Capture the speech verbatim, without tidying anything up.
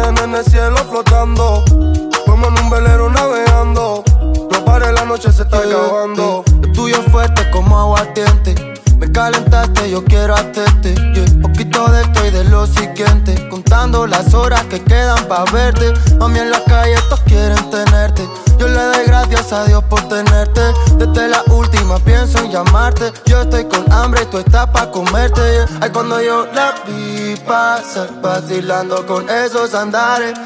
mañana en el cielo flotando, como en un velero navegando. No pare, la noche se está yeah, acabando. yeah. Lo tuyo es fuerte como aguardiente. Me calentaste, yo quiero hacerte, yeah. Poquito de esto y de lo siguiente, contando las horas que quedan pa' verte. Mami, en la calle todos quieren tenerte. Yo le doy gracias a Dios por tenerte. Desde la última pienso en llamarte. Yo estoy con hambre y tú estás pa' comerte, yeah. Ay, cuando yo la vi pasar, vacilando con esos andares,